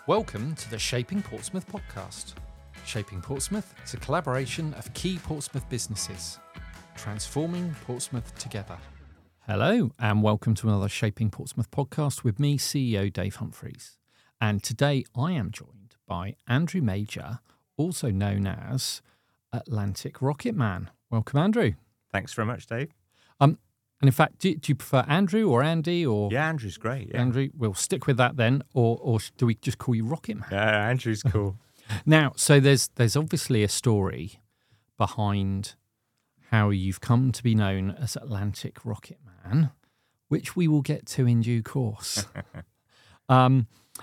Welcome to the Shaping Portsmouth podcast. Shaping Portsmouth is a collaboration of key Portsmouth businesses, transforming Portsmouth together. Hello, and welcome to another Shaping Portsmouth podcast with me, CEO Dave Humphreys. And today I am joined by Andrew Major, also known as Atlantic Rocket Man. Welcome, Andrew. Thanks very much, Dave. And in fact, do you prefer Andrew or Andy? Or Yeah, Andrew's great. Yeah. Andrew, we'll stick with that then. Or do we just call you Rocket Man? Yeah, Andrew's cool. Now, so there's obviously a story behind how you've come to be known as Atlantic Rocket Man, which we will get to in due course. But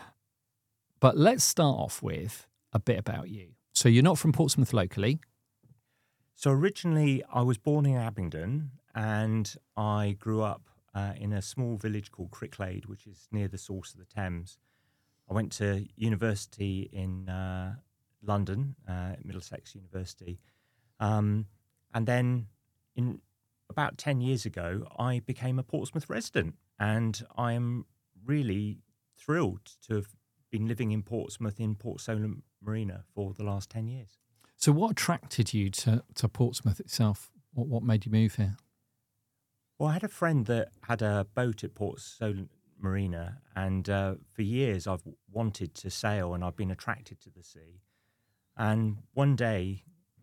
let's start off with a bit about you. So you're not from Portsmouth locally. So originally, I was born in Abingdon, and I grew up in a small village called Cricklade, which is near the source of the Thames. I went to university in London, Middlesex University. And then in about 10 years ago, I became a Portsmouth resident. And I am really thrilled to have been living in Portsmouth, in Port Solent Marina, for the last 10 years. So what attracted you to Portsmouth itself? What made you move here? Well, I had a friend that had a boat at Port Solent Marina, and for years I've wanted to sail, and I've been attracted to the sea. And one day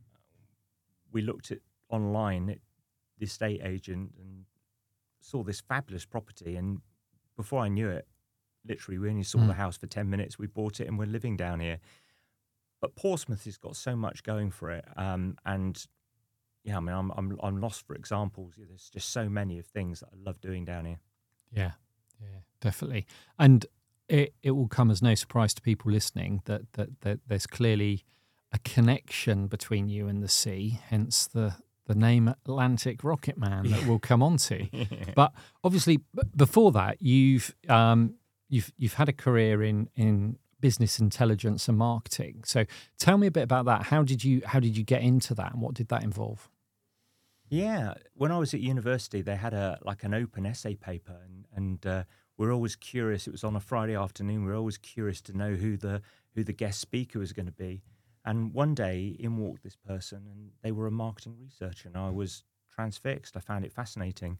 we looked at online at the estate agent and saw this fabulous property, and before I knew it, literally we only saw the house for 10 minutes, we bought it and we're living down here. But Portsmouth has got so much going for it, and yeah, I mean, I'm lost for examples. There's just so many of things that I love doing down here. Yeah, definitely. And it will come as no surprise to people listening that there's clearly a connection between you and the sea, hence the name Atlantic Rocket Man that we'll come on to. But obviously, before that, you've had a career in business intelligence and marketing. So tell me a bit about that. How did you get into that, and what did that involve? Yeah, when I was at university, they had an open essay paper, and we're always curious. It was on a Friday afternoon. We're always curious to know who the guest speaker was going to be. And one day, in walked this person, and they were a marketing researcher, and I was transfixed. I found it fascinating.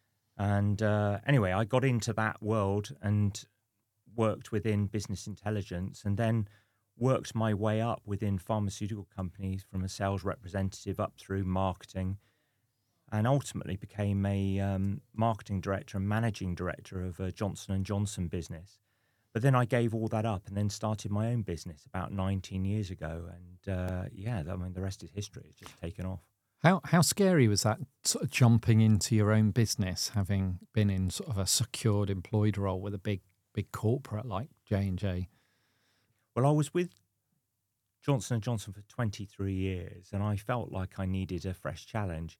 And anyway, I got into that world and worked within business intelligence, and then worked my way up within pharmaceutical companies from a sales representative up through marketing, and ultimately became a marketing director and managing director of a Johnson & Johnson business. But then I gave all that up and then started my own business about 19 years ago. And the rest is history. It's just taken off. How scary was that, sort of jumping into your own business, having been in sort of a secured employed role with a big corporate like J&J? Well, I was with Johnson & Johnson for 23 years, and I felt like I needed a fresh challenge.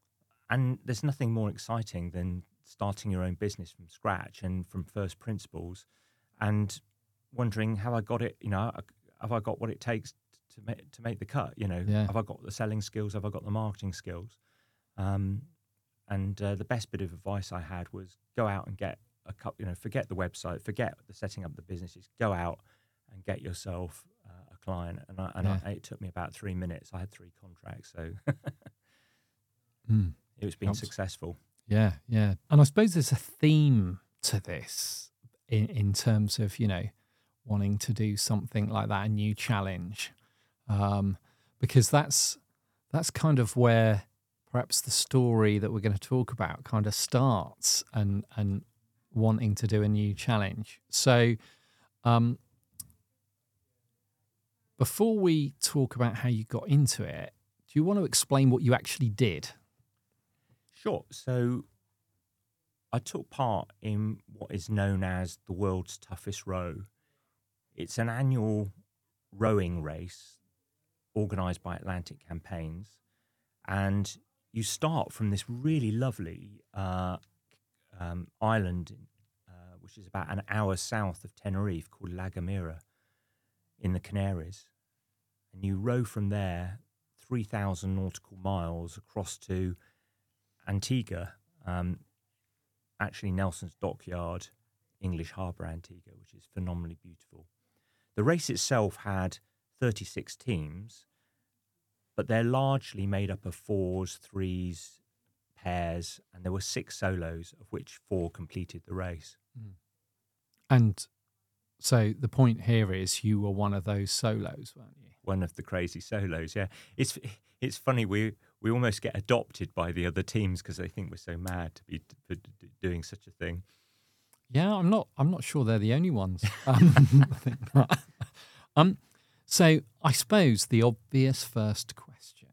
And there's nothing more exciting than starting your own business from scratch and from first principles, and wondering how I got it. Have I got what it takes to make the cut? Have I got the selling skills? Have I got the marketing skills? And the best bit of advice I had was go out and get a couple. Forget the website, forget the setting up the businesses. Go out and get yourself a client. And it took me about 3 minutes. I had 3 contracts, so. It's been successful. Yeah. And I suppose there's a theme to this in terms of, wanting to do something like that, a new challenge, because that's kind of where perhaps the story that we're going to talk about kind of starts, and wanting to do a new challenge. So before we talk about how you got into it, do you want to explain what you actually did? Sure. So I took part in what is known as the world's toughest row. It's an annual rowing race organised by Atlantic Campaigns, and you start from this really lovely island, which is about an hour south of Tenerife, called La Gomera in the Canaries, and you row from there 3,000 nautical miles across to Antigua, actually Nelson's Dockyard, English Harbour, Antigua, which is phenomenally beautiful. The race itself had 36 teams, but they're largely made up of 4s, 3s, pairs, and there were 6 solos, of which 4 completed the race. And so the point here is you were one of those solos, weren't you? One of the crazy solos, yeah. It's funny, we almost get adopted by the other teams because they think we're so mad to be doing such a thing. Yeah, I'm not sure they're the only ones. I think that. So I suppose the obvious first question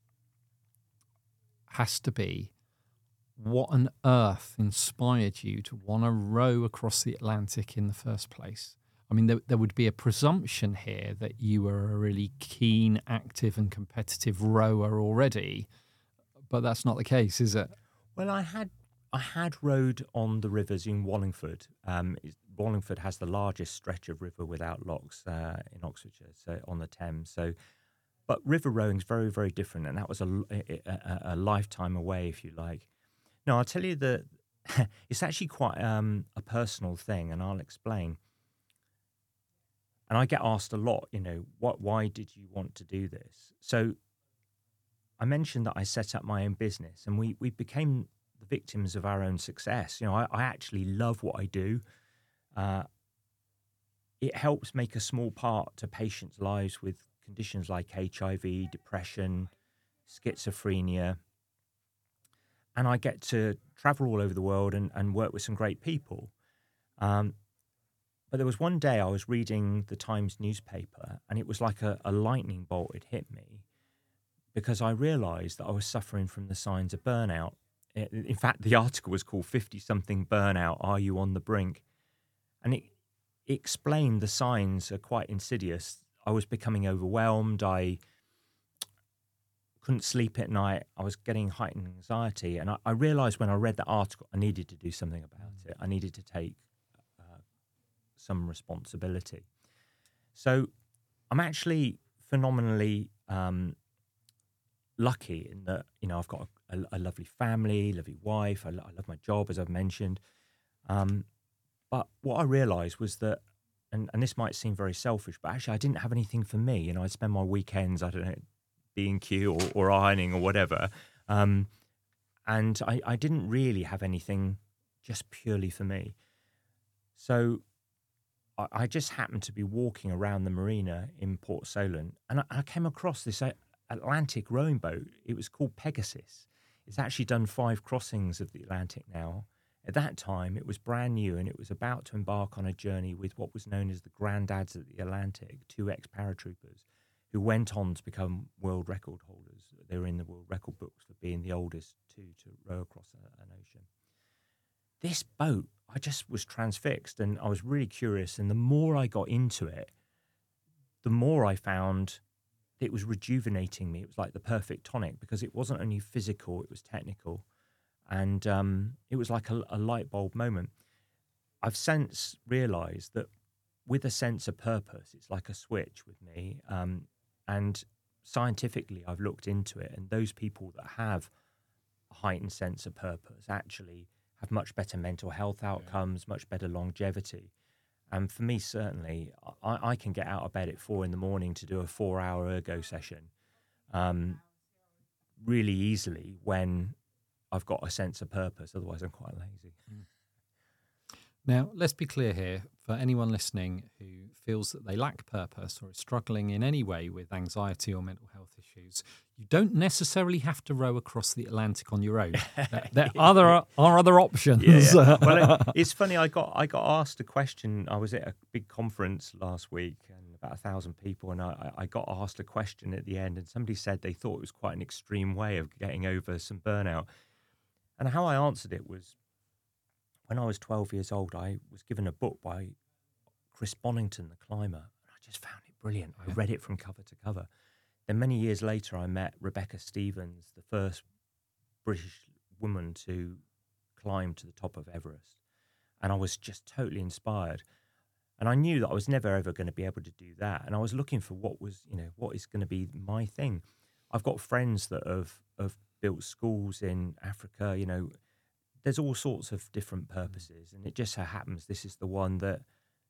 has to be, what on earth inspired you to want to row across the Atlantic in the first place? I mean, there would be a presumption here that you were a really keen, active and competitive rower already, but that's not the case, is it? Well, I had rowed on the rivers in Wallingford. Wallingford has the largest stretch of river without locks in Oxfordshire, so on the Thames. So, but river rowing is very, very different, and that was a lifetime away, if you like. No, I'll tell you that it's actually quite a personal thing, and I'll explain. And I get asked a lot, why did you want to do this? So I mentioned that I set up my own business, and we became the victims of our own success. I actually love what I do. It helps make a small part to patients' lives with conditions like HIV, depression, schizophrenia. And I get to travel all over the world and work with some great people. But there was one day I was reading the Times newspaper, and it was like a lightning bolt had hit me, because I realised that I was suffering from the signs of burnout. In fact, the article was called 50-something burnout, Are You on the Brink? And it explained the signs are quite insidious. I was becoming overwhelmed. I couldn't sleep at night. I was getting heightened anxiety. And I realised when I read that article, I needed to do something about it. I needed to take some responsibility. So I'm actually phenomenally lucky in that, I've got a lovely family, lovely wife. I love my job, as I've mentioned. But what I realised was that, and this might seem very selfish, but actually I didn't have anything for me. I'd spend my weekends, I don't know, B&Q or ironing or whatever. And I didn't really have anything just purely for me. So I just happened to be walking around the marina in Port Solent, and I came across this Atlantic rowing boat. It was called Pegasus. It's actually done 5 crossings of the Atlantic now. At that time, it was brand new, and it was about to embark on a journey with what was known as the Granddads of the Atlantic, 2 ex-paratroopers, who went on to become world record holders. They were in the world record books for being the oldest 2 to row across an ocean. This boat, I just was transfixed, and I was really curious. And the more I got into it, the more I found it was rejuvenating me. It was like the perfect tonic, because it wasn't only physical, it was technical. And it was like a light bulb moment. I've since realised that with a sense of purpose, it's like a switch with me. And scientifically, I've looked into it, and those people that have a heightened sense of purpose actually have much better mental health outcomes, much better longevity. And for me, certainly, I can get out of bed at 4 a.m. to do a 4-hour ergo session really easily when I've got a sense of purpose. Otherwise, I'm quite lazy. Now, let's be clear here, for anyone listening who feels that they lack purpose or is struggling in any way with anxiety or mental health issues, you don't necessarily have to row across the Atlantic on your own. There are other options. Yeah. Well, it's funny. I got asked a question. I was at a big conference last week, and about 1,000 people, and I got asked a question at the end, and somebody said they thought it was quite an extreme way of getting over some burnout. And how I answered it was, when I was 12 years old, I was given a book by Chris Bonington, the climber, and I just found it brilliant. I read it from cover to cover. Then many years later, I met Rebecca Stevens, the first British woman to climb to the top of Everest. And I was just totally inspired. And I knew that I was never, ever going to be able to do that. And I was looking for what is going to be my thing. I've got friends that have built schools in Africa, There's all sorts of different purposes, and it just so happens this is the one that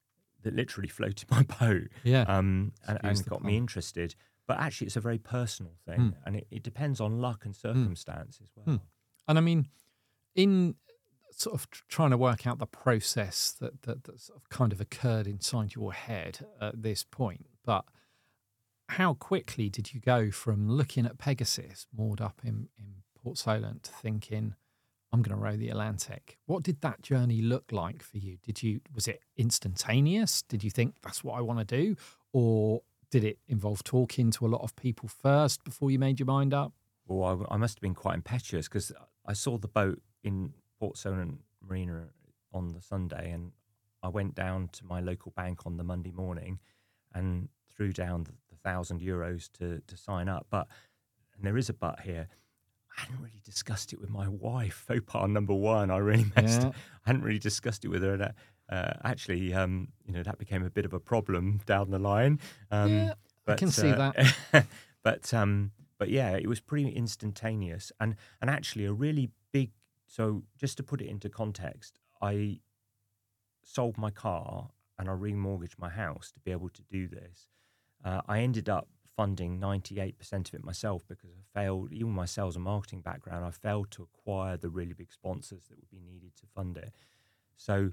that literally floated my boat, Yeah. and got me interested. But actually, it's a very personal thing, and it depends on luck and circumstance as well. And I mean, in sort of trying to work out the process that sort of kind of occurred inside your head at this point, but how quickly did you go from looking at Pegasus moored up in Port Solent to thinking, I'm going to row the Atlantic? What did that journey look like for you? Was it instantaneous? Did you think that's what I want to do? Or did it involve talking to a lot of people first before you made your mind up? Well, I must have been quite impetuous because I saw the boat in Port Solent Marina on the Sunday, and I went down to my local bank on the Monday morning and threw down the €1,000 to sign up. And there is a but here. I hadn't really discussed it with my wife. Faux pas number one. I really messed up. I hadn't really discussed it with her. Actually, that became a bit of a problem down the line. I can see that. But yeah, it was pretty instantaneous, and actually a really big. So just to put it into context, I sold my car and I remortgaged my house to be able to do this. I ended up funding 98% of it myself because I failed, even my sales and marketing background, I failed to acquire the really big sponsors that would be needed to fund it. So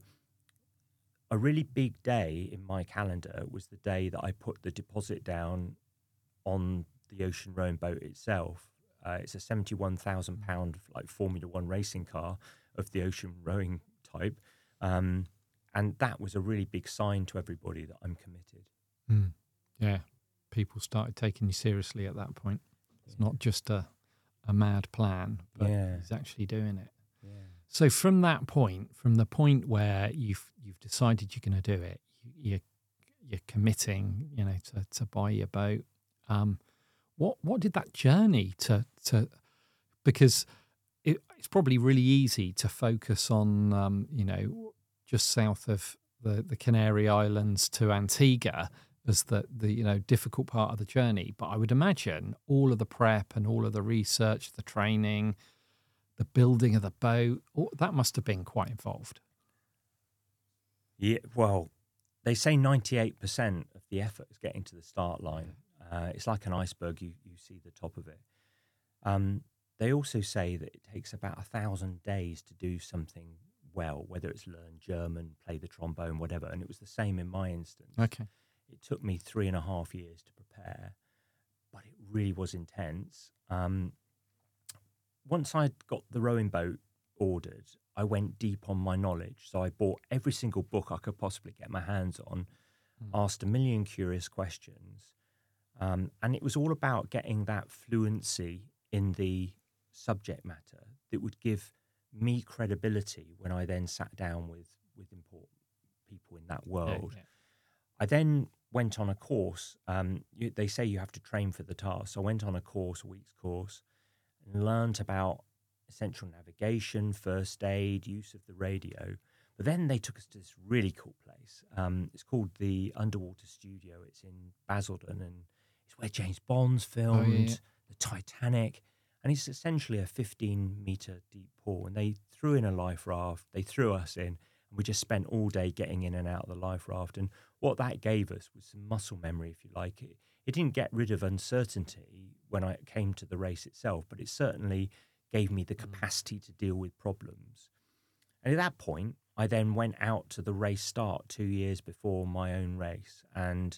a really big day in my calendar was the day that I put the deposit down on the ocean rowing boat itself. It's a £71,000 like Formula One racing car of the ocean rowing type. And that was a really big sign to everybody that I'm committed. Yeah. People started taking you seriously at that point. It's not just a mad plan, but he's actually doing it. Yeah. So from that point, from the point where you've decided you're going to do it, you're committing, to buy your boat. What did that journey to because it's probably really easy to focus on just south of the Canary Islands to Antigua as the difficult part of the journey. But I would imagine all of the prep and all of the research, the training, the building of the boat, that must have been quite involved. Yeah, well, they say 98% of the effort is getting to the start line. It's like an iceberg, you see the top of it. They also say that it takes about 1,000 days to do something well, whether it's learn German, play the trombone, whatever. And it was the same in my instance. Okay. It took me 3.5 years to prepare, but it really was intense. Once I'd got the rowing boat ordered, I went deep on my knowledge. So I bought every single book I could possibly get my hands on, asked a million curious questions. And it was all about getting that fluency in the subject matter that would give me credibility when I then sat down with important people in that world. Yeah. I then went on a course. They say you have to train for the task. So I went on a week's course, and learned about essential navigation, first aid, use of the radio. But then they took us to this really cool place. It's called the Underwater Studio. It's in Basildon, and it's where James Bond's filmed, the Titanic. And it's essentially a 15-meter deep pool. And they threw in a life raft. They threw us in. And we just spent all day getting in and out of the life raft. And what that gave us was some muscle memory, if you like. It didn't get rid of uncertainty when I came to the race itself, but it certainly gave me the capacity to deal with problems. And at that point, I then went out to the race start 2 years before my own race, and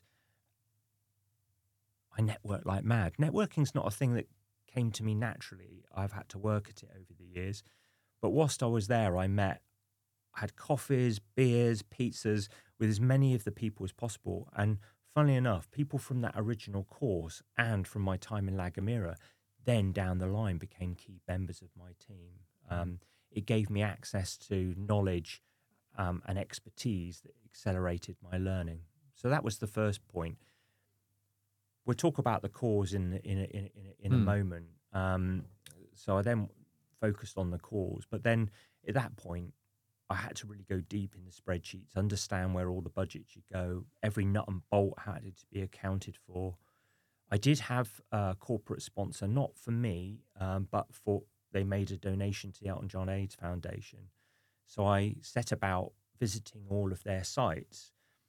I networked like mad. Networking's not a thing that came to me naturally. I've had to work at it over the years. But whilst I was there, I had coffees, beers, pizzas with as many of the people as possible. And funnily enough, people from that original course and from my time in La Gomera then down the line became key members of my team. It gave me access to knowledge and expertise that accelerated my learning. So that was the first point. We'll talk about the cause in a moment. So I then focused on the cause. But then at that point, I had to really go deep in the spreadsheets, understand where all the budgets should go. Every nut and bolt had to be accounted for. I did have a corporate sponsor, not for me, but they made a donation to the Elton John AIDS Foundation. So I set about visiting all of their sites.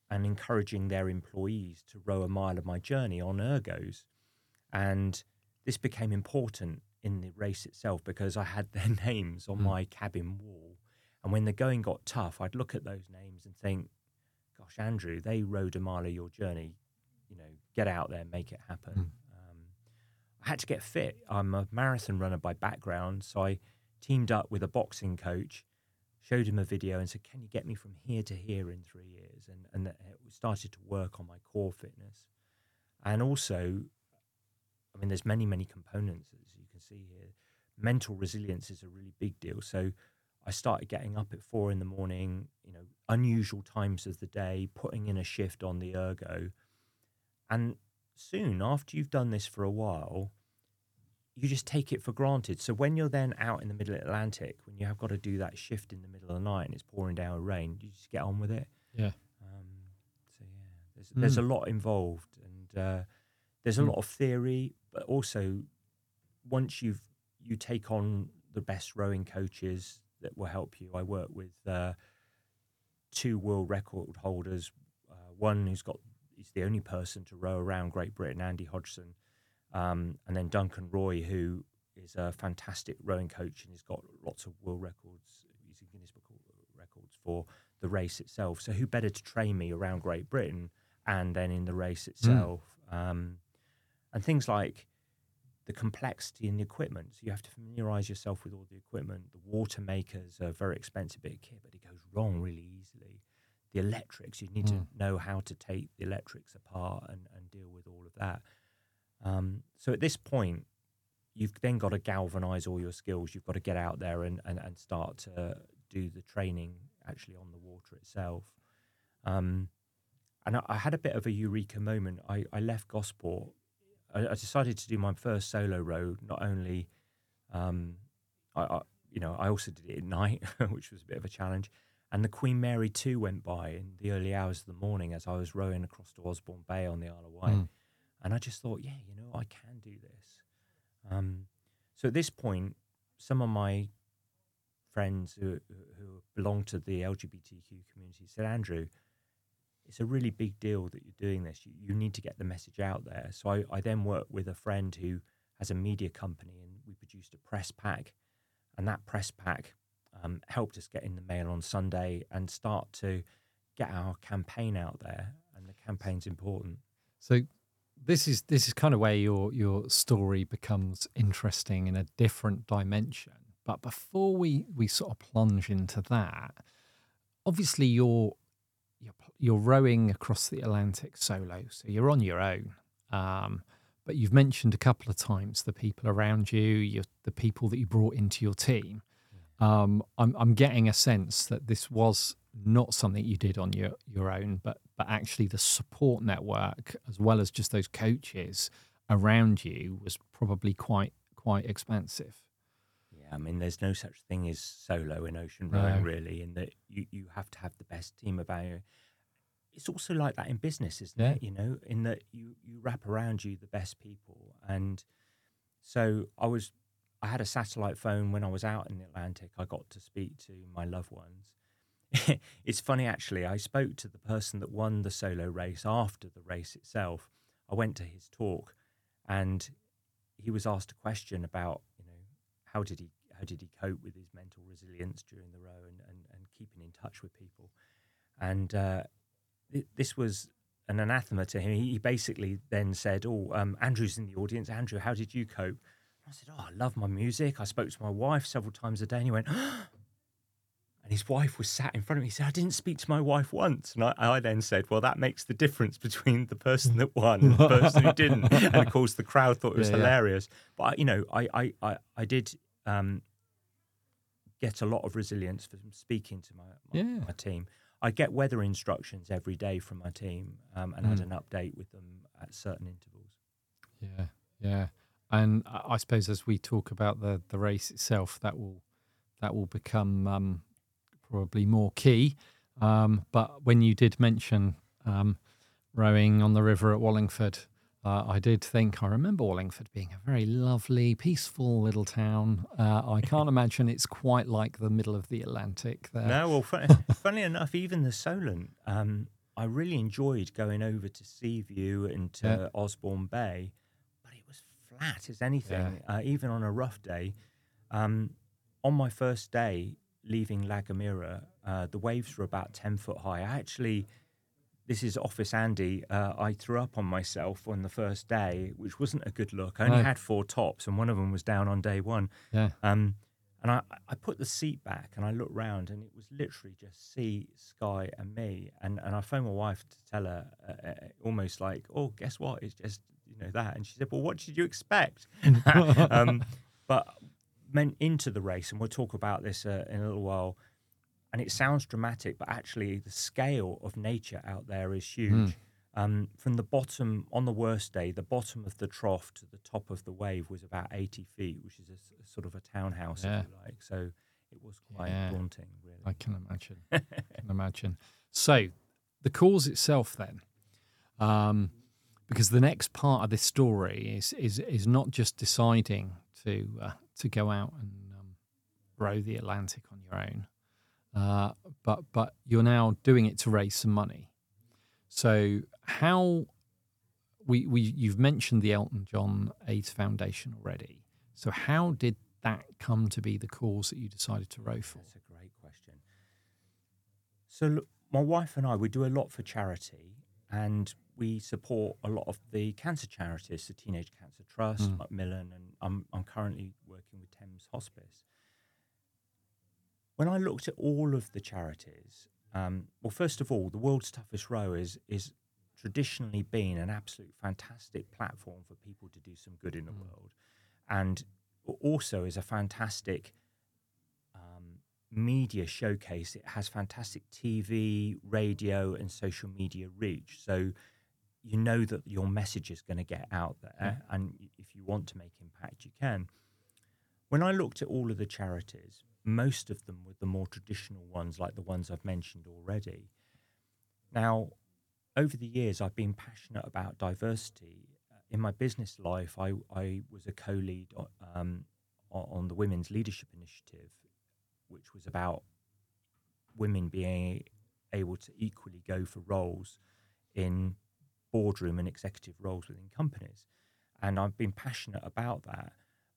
and encouraging their employees to row a mile of my journey on ergos. And this became important in the race itself because I had their names on my cabin wall. And when the going got tough, I'd look at those names and think, gosh, Andrew, they rowed a mile of your journey. You know, get out there, make it happen. I had to get fit. I'm a marathon runner by background, so I teamed up with a boxing coach, showed him a video and said, can you get me from here to here in 3 years? And it started to work on my core fitness. And also, I mean, there's many, many components, as you can see here. Mental resilience is a really big deal. So I started getting up at 4 a.m, you know, unusual times of the day, putting in a shift on the ergo. And soon, after you've done this for a while, you just take it for granted. So when you're then out in the middle Atlantic, when you have got to do that shift in the middle of the night and it's pouring down with rain, you just get on with it. Yeah. So yeah, there's a lot involved, and there's a lot of theory, but also once you take on the best rowing coaches that will help you. I work with 2 world record holders. One he's the only person to row around Great Britain, Andy Hodgson. And then Duncan Roy, who is a fantastic rowing coach and he's got lots of world records. He's in Guinness Book of Records for the race itself. So who better to train me around Great Britain and then in the race itself? And things like the complexity in the equipment. So you have to familiarise yourself with all the equipment. The water makers are a very expensive bit of kit, but it goes wrong really easily. The electrics, you need to know how to take the electrics apart and deal with all of that. So at this point, you've then got to galvanise all your skills. You've got to get out there and start to do the training actually on the water itself. And I had a bit of a eureka moment. I left Gosport. I decided to do my first solo row. Not only, I also did it at night, which was a bit of a challenge. And the Queen Mary 2 went by in the early hours of the morning as I was rowing across to Osborne Bay on the Isle of Wight. And I just thought, yeah, I can do this. So at this point, some of my friends who belong to the LGBTQ community said, Andrew, it's a really big deal that you're doing this. You need to get the message out there. So I then worked with a friend who has a media company, and we produced a press pack. And that press pack helped us get in the Mail on Sunday and start to get our campaign out there. And the campaign's important. So this is kind of where your story becomes interesting in a different dimension. But before we sort of plunge into that, obviously you're rowing across the Atlantic solo, so you're on your own. But you've mentioned a couple of times the people around you, the people that you brought into your team. I'm getting a sense that this was not something you did on your own, but actually the support network, as well as just those coaches around you, was probably quite expansive. Yeah, I mean, there's no such thing as solo in ocean rowing, really, in that you have to have the best team about you. It's also like that in business, isn't it? In that you wrap around you the best people. And so I had a satellite phone when I was out in the Atlantic. I got to speak to my loved ones. It's funny, actually. I spoke to the person that won the solo race after the race itself. I went to his talk, and he was asked a question about, how did he cope with his mental resilience during the row and keeping in touch with people. And this was an anathema to him. He basically then said, Andrew's in the audience. Andrew, how did you cope? I said, I love my music. I spoke to my wife several times a day. And he went, and his wife was sat in front of me. He said, I didn't speak to my wife once. And I then said, well, that makes the difference between the person that won and the person who didn't. And of course, the crowd thought it was hilarious. But, I did get a lot of resilience from speaking to my team. I get weather instructions every day from my team and had an update with them at certain intervals. Yeah. And I suppose as we talk about the race itself, that will become probably more key. But when you did mention rowing on the river at Wallingford, I remember Wallingford being a very lovely, peaceful little town. I can't imagine it's quite like the middle of the Atlantic there. No, well, funnily enough, even the Solent, I really enjoyed going over to Seaview and to Osborne Bay, but it was flat as anything, even on a rough day. On my first day leaving La Gomera, the waves were about 10 foot high. This is Office Andy, I threw up on myself on the first day, which wasn't a good look. I only had 4 tops, and one of them was down on day one. Yeah. And I put the seat back and I looked round, and it was literally just sea, sky, and me. And I phoned my wife to tell her, almost like, oh, guess what? It's just, that. And she said, well, what did you expect? But went into the race, and we'll talk about this in a little while. And it sounds dramatic, but actually the scale of nature out there is huge. From the bottom, on the worst day, the bottom of the trough to the top of the wave was about 80 feet, which is a sort of a townhouse, if you like. So it was quite daunting, really. I can imagine. So the cause itself then, because the next part of this story is not just deciding to go out and row the Atlantic on your own, but you're now doing it to raise some money. So how you've mentioned the Elton John AIDS Foundation already. So how did that come to be the cause that you decided to row for? That's a great question. So look, my wife and I, we do a lot for charity, and we support a lot of the cancer charities, the Teenage Cancer Trust, Macmillan, and I'm currently working with Thames Hospice. When I looked at all of the charities, well, first of all, the World's Toughest Row is traditionally been an absolute fantastic platform for people to do some good in the world, and also is a fantastic media showcase. It has fantastic TV, radio, and social media reach. So you know that your message is going to get out there, and if you want to make impact, you can. When I looked at all of the charities, most of them were the more traditional ones, like the ones I've mentioned already. Now, over the years, I've been passionate about diversity. In my business life, I was a co-lead on the Women's Leadership Initiative, which was about women being able to equally go for roles in boardroom and executive roles within companies. And I've been passionate about that.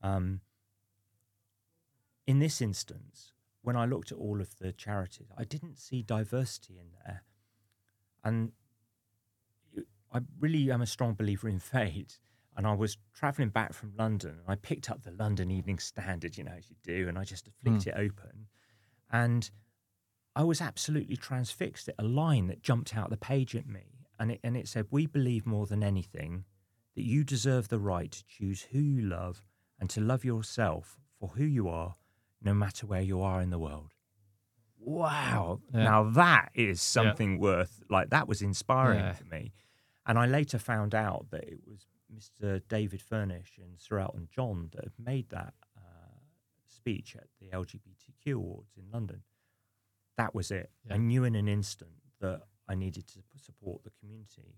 In this instance, when I looked at all of the charities, I didn't see diversity in there. And I really am a strong believer in fate. And I was traveling back from London, and I picked up the London Evening Standard, as you do, and I just flicked it open. And I was absolutely transfixed at a line that jumped out the page at me. And it said, we believe more than anything that you deserve the right to choose who you love and to love yourself for who you are, no matter where you are in the world. Wow. Yeah. Now that is something worth, that was inspiring for me. And I later found out that it was Mr. David Furnish and Sir Elton John that had made that speech at the LGBTQ Awards in London. That was it. Yeah. I knew in an instant that I needed to support the community.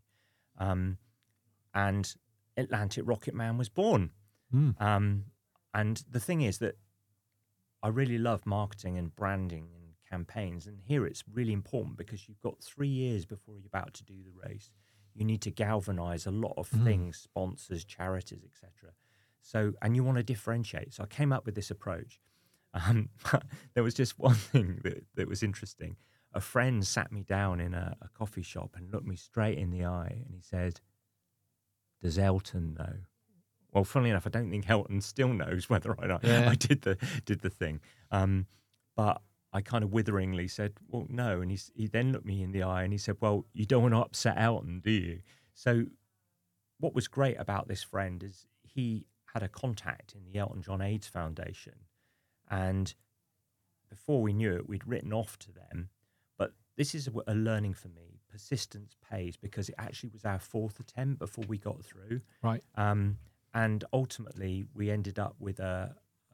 And Atlantic Rocket Man was born. And the thing is that I really love marketing and branding and campaigns. And here it's really important because you've got 3 years before you're about to do the race. You need to galvanize a lot of things, sponsors, charities, etc. So, and you want to differentiate. So I came up with this approach. There was just one thing that was interesting. A friend sat me down in a coffee shop and looked me straight in the eye, and he said, "Does Elton know?" Well, funnily enough, I don't think Elton still knows whether or not I did the thing. But I kind of witheringly said, well, no. And he then looked me in the eye and he said, well, you don't want to upset Elton, do you? So what was great about this friend is he had a contact in the Elton John AIDS Foundation. And before we knew it, we'd written off to them. But this is a learning for me. Persistence pays, because it actually was our 4th attempt before we got through. Right. And ultimately, we ended up with a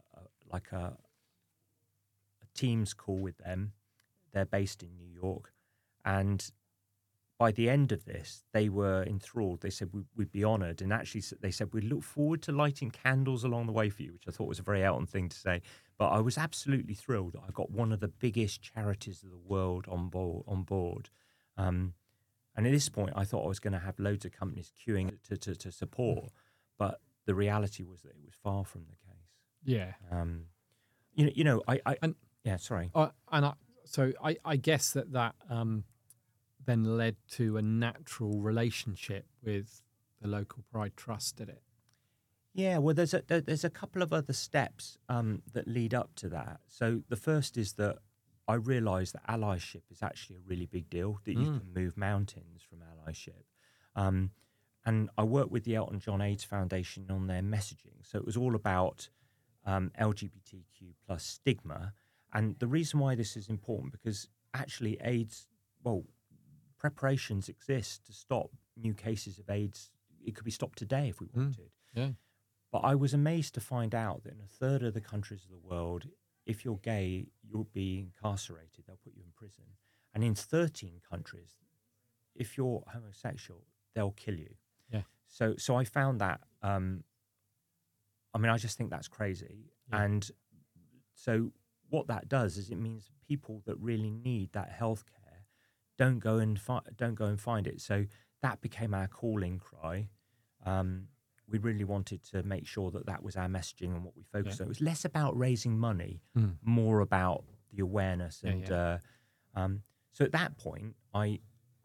Teams call with them. They're based in New York. And by the end of this, they were enthralled. They said we'd be honoured. And actually, they said we'd look forward to lighting candles along the way for you, which I thought was a very Elton thing to say. But I was absolutely thrilled. I got one of the biggest charities of the world on board. And at this point, I thought I was going to have loads of companies queuing to support, but the reality was that it was far from the case. Yeah. Sorry. So I guess that then led to a natural relationship with the local Pride Trust, did it? Yeah, well, there's a couple of other steps that lead up to that. So the first is that I realised that allyship is actually a really big deal, that you can move mountains from allyship. And I worked with the Elton John AIDS Foundation on their messaging. So it was all about LGBTQ plus stigma. And the reason why this is important, because actually AIDS, preparations exist to stop new cases of AIDS. It could be stopped today if we wanted. Yeah. But I was amazed to find out that in a third of the countries of the world, if you're gay, you'll be incarcerated. They'll put you in prison. And in 13 countries, if you're homosexual, they'll kill you. Yeah. So I found that, I just think that's crazy. Yeah. And so what that does is it means people that really need that healthcare don't go and find it. So that became our calling cry. We really wanted to make sure that was our messaging and what we focused on. It was less about raising money, more about the awareness. And so at that point, I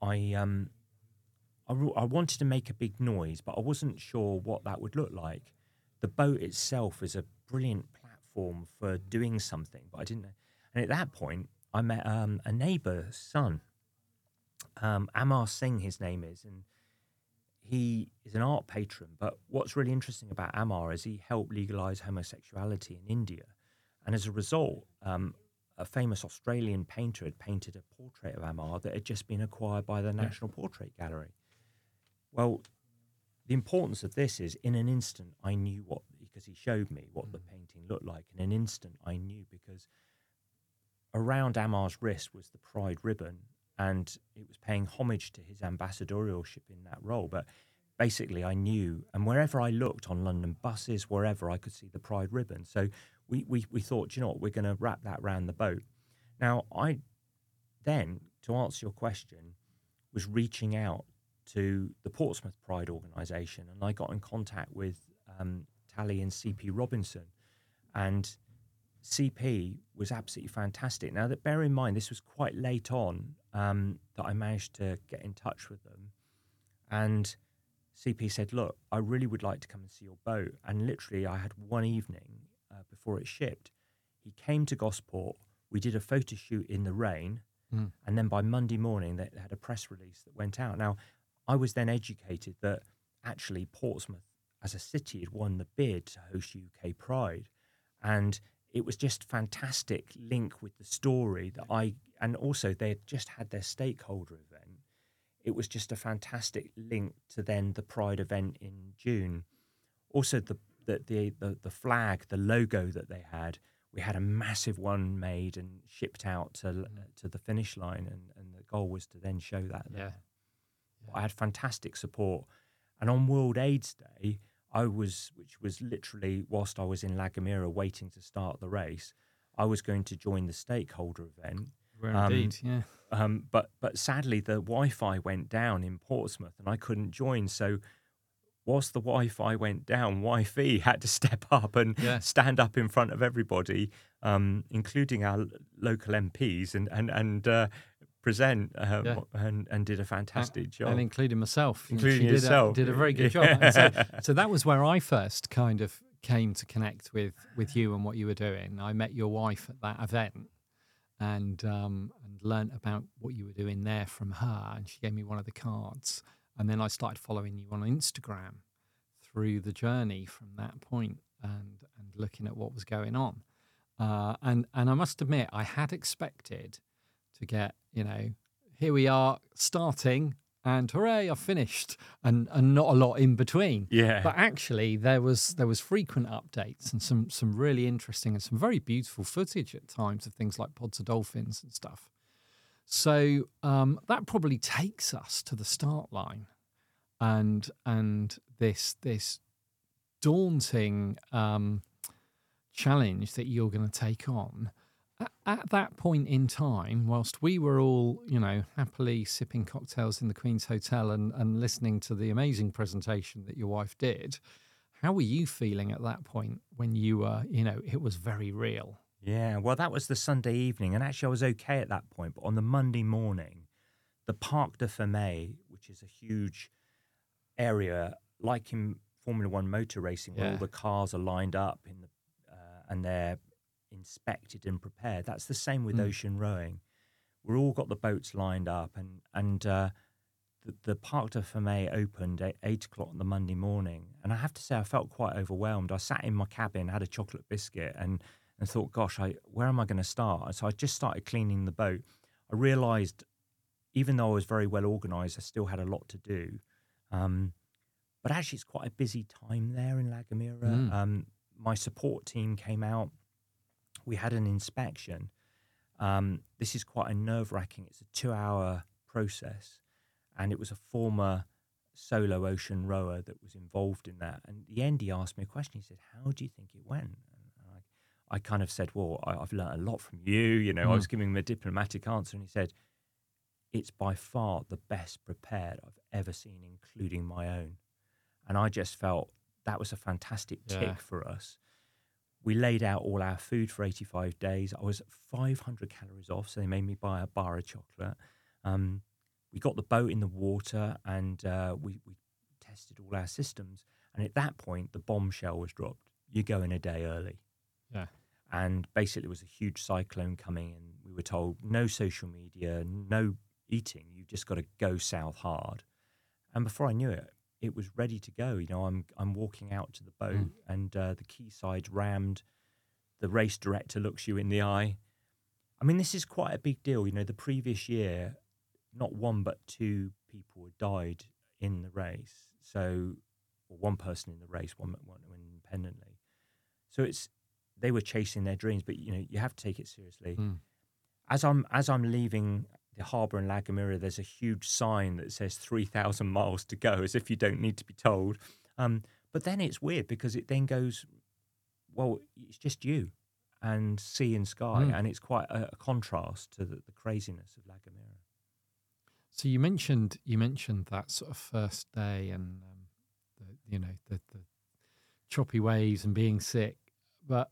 wanted to make a big noise, but I wasn't sure what that would look like. The boat itself is a brilliant platform for doing something, but I didn't know. And at that point, I met a neighbour's son, Amar Singh, his name is, and he is an art patron. But what's really interesting about Amar is he helped legalise homosexuality in India. And as a result, a famous Australian painter had painted a portrait of Amar that had just been acquired by the National Portrait Gallery. Well, the importance of this is, in an instant, I knew because he showed me what the painting looked like. In an instant, I knew, because around Amar's wrist was the Pride ribbon, and it was paying homage to his ambassadorialship in that role. But basically, I knew, and wherever I looked on London buses, wherever, I could see the Pride ribbon. So we thought, you know what, we're going to wrap that around the boat. Now, I then, to answer your question, was reaching out to the Portsmouth Pride organisation, and I got in contact with Tally and CP Robinson, and CP was absolutely fantastic. Now, that bear in mind, this was quite late on that I managed to get in touch with them, and CP said, look, I really would like to come and see your boat. And literally, I had one evening before it shipped. He came to Gosport, we did a photo shoot in the rain, and then by Monday morning, they had a press release that went out. Now, I was then educated that actually Portsmouth as a city had won the bid to host UK Pride. And it was just fantastic link with the story and also they had just had their stakeholder event. It was just a fantastic link to then the Pride event in June. Also the flag, the logo that they had, we had a massive one made and shipped out to the finish line, and the goal was to then show that there. I had fantastic support. And on World AIDS Day, which was literally whilst I was in La Gomera waiting to start the race, I was going to join the stakeholder event. Indeed, yeah. But sadly, the Wi-Fi went down in Portsmouth and I couldn't join. So whilst the Wi-Fi went down, Wi-Fi had to step up and stand up in front of everybody, including our local MPs, and present and did a fantastic job. And including myself. Including yourself. Did a very good job. And so that was where I first kind of came to connect with you and what you were doing. I met your wife at that event and learnt about what you were doing there from her, and she gave me one of the cards. And then I started following you on Instagram through the journey from that point and looking at what was going on. And I must admit, I had expected to get, here we are starting and hooray, I've finished, and not a lot in between. Yeah. But actually there was frequent updates and some really interesting and some very beautiful footage at times of things like pods of dolphins and stuff. So that probably takes us to the start line and this daunting challenge that you're going to take on. At that point in time, whilst we were all, happily sipping cocktails in the Queen's Hotel and listening to the amazing presentation that your wife did, how were you feeling at that point when you were, it was very real? Yeah, well, that was the Sunday evening, and actually I was okay at that point. But on the Monday morning, the Parc de Fermé, which is a huge area like in Formula One motor racing, where all Yeah. the cars are lined up and they're inspected and prepared. That's the same with ocean rowing. We've all got the boats lined up, and the Parc de Fermé opened at 8 o'clock on the Monday morning, and I have to say I felt quite overwhelmed. I sat in my cabin, had a chocolate biscuit, and thought, gosh, where am I going to start? And so I just started cleaning the boat. I realised, even though I was very well organised, I still had a lot to do. But actually, it's quite a busy time there in La Gomera. My support team came out. We had an inspection. This is quite a nerve-wracking. It's a 2-hour process, and it was a former solo ocean rower that was involved in that. And at the end, he asked me a question. He said, "How do you think it went?" And I kind of said, "Well, I've learned a lot from you." I was giving him a diplomatic answer, and he said, "It's by far the best prepared I've ever seen, including my own." And I just felt that was a fantastic tick for us. We laid out all our food for 85 days. I was 500 calories off, so they made me buy a bar of chocolate. We got the boat in the water, and we tested all our systems. And at that point, the bombshell was dropped. You go in a day early. Yeah. And basically, it was a huge cyclone coming, and we were told no social media, no eating. You've just got to go south hard. And before I knew it, it was ready to go. I'm walking out to the boat, and the quayside's rammed. The race director looks you in the eye. I mean, this is quite a big deal. The previous year, not one but two people had died in the race. So, or one person in the race, one independently. So they were chasing their dreams, but you have to take it seriously. As I'm leaving the harbour in La Gomera, there's a huge sign that says 3,000 miles to go, as if you don't need to be told. But then it's weird because it then goes, well, it's just you and sea and sky, and it's quite a contrast to the craziness of La Gomera. So you mentioned that sort of first day and the choppy waves and being sick, but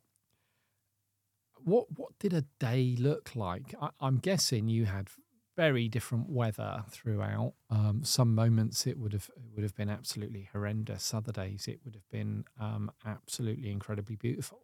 what did a day look like? I'm guessing you had very different weather throughout. Some moments it would have been absolutely horrendous. Other days it would have been absolutely incredibly beautiful.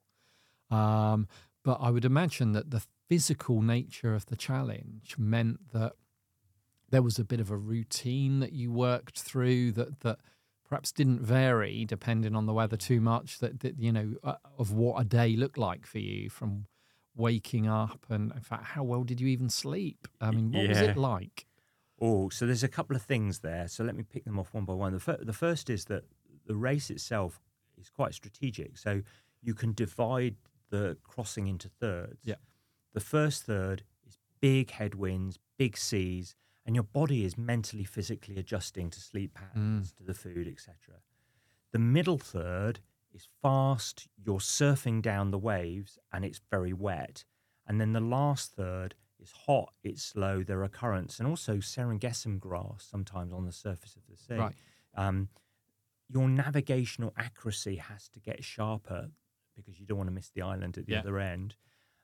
But I would imagine that the physical nature of the challenge meant that there was a bit of a routine that you worked through that perhaps didn't vary depending on the weather too much. Of what a day looked like for you from waking up, and in fact, how well did you even sleep? I mean, what was it like? Oh, so there's a couple of things there. So let me pick them off one by one. The first is that the race itself is quite strategic. So you can divide the crossing into thirds. Yeah. The first third is big headwinds, big seas, and your body is mentally, physically adjusting to sleep patterns, to the food, etc. The middle third is fast, you're surfing down the waves, and it's very wet. And then the last third is hot, it's slow, there are currents, and also Serengeti grass sometimes on the surface of the sea. Right. Your navigational accuracy has to get sharper because you don't want to miss the island at the other end.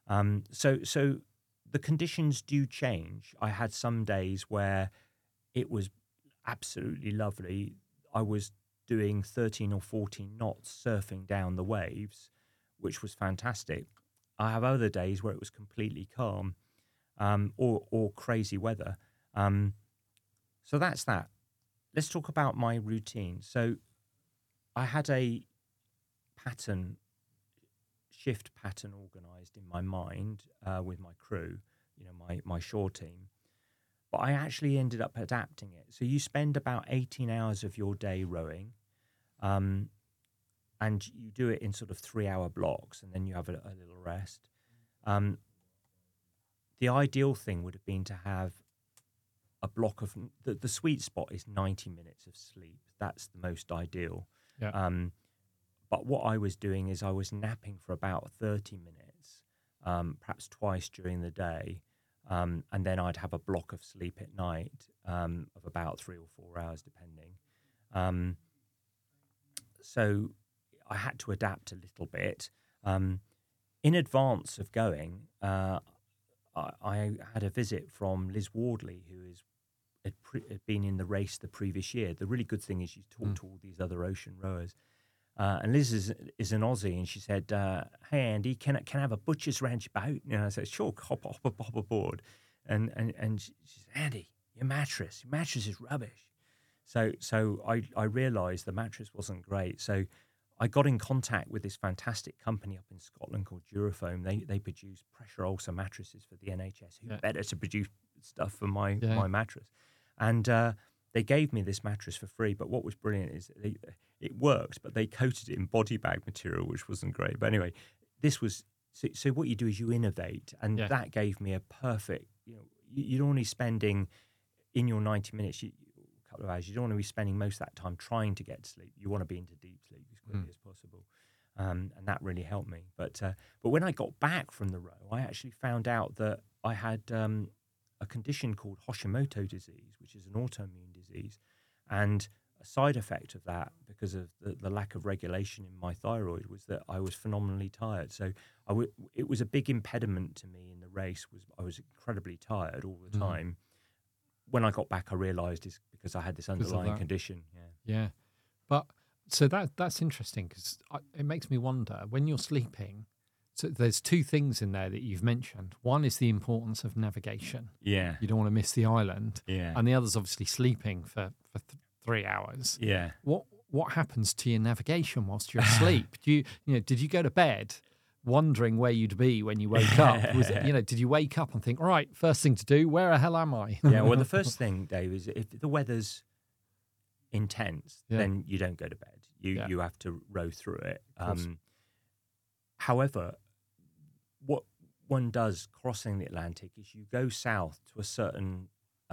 So the conditions do change. I had some days where it was absolutely lovely. I was doing 13 or 14 knots surfing down the waves, which was fantastic. I have other days where it was completely calm, or crazy weather. So that's that. Let's talk about my routine. So I had a shift pattern organised in my mind with my crew, my shore team. But I actually ended up adapting it. So you spend about 18 hours of your day rowing, and you do it in sort of 3-hour blocks, and then you have a little rest. The ideal thing would have been to have a block of the sweet spot is 90 minutes of sleep. That's the most ideal. Yeah. But what I was doing is I was napping for about 30 minutes, perhaps twice during the day. And then I'd have a block of sleep at night of about 3 or 4 hours, depending. So I had to adapt a little bit. In advance of going, I had a visit from Liz Wardley, who had been in the race the previous year. The really good thing is you talk to all these other ocean rowers. And Liz is an Aussie, and she said, "Hey Andy, can I have a butcher's round your boat?" And I said, "Sure, hop aboard." And she said, "Andy, your mattress is rubbish." So I realised the mattress wasn't great. So I got in contact with this fantastic company up in Scotland called Durafoam. They produce pressure ulcer mattresses for the NHS. Who better to produce stuff for my mattress? And they gave me this mattress for free. But what was brilliant is it worked, but they coated it in body bag material, which wasn't great. But anyway, this was so what you do is you innovate, and that gave me a perfect. You don't want to be spending in your 90 minutes. A couple of hours. You don't want to be spending most of that time trying to get to sleep. You want to be into deep sleep as quickly as possible, and that really helped me. But when I got back from the row, I actually found out that I had a condition called Hashimoto disease, which is an autoimmune disease, and a side effect of that, because of the lack of regulation in my thyroid, was that I was phenomenally tired. So it was a big impediment to me in the race. I was incredibly tired all the time. When I got back, I realised it's because I had this underlying condition. Yeah. But so that's interesting, because it makes me wonder, when you're sleeping, so there's two things in there that you've mentioned. One is the importance of navigation. Yeah. You don't want to miss the island. Yeah. And the other's obviously sleeping for 3 hours. Yeah. What happens to your navigation whilst you're asleep? Did you go to bed wondering where you'd be when you woke up? Was it, did you wake up and think, all right, first thing to do, where the hell am I? Yeah, well, the first thing, Dave, is if the weather's intense, then you don't go to bed. You have to row through it. However, what one does crossing the Atlantic is you go south to a certain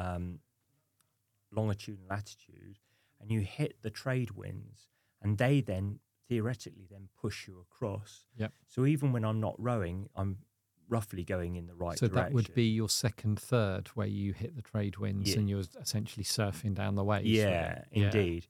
longitude and latitude, and you hit the trade winds, and they then theoretically then push you across. Yep. So even when I'm not rowing, I'm roughly going in the right direction. So that would be your second third, where you hit the trade winds and you're essentially surfing down the waves. Yeah, indeed.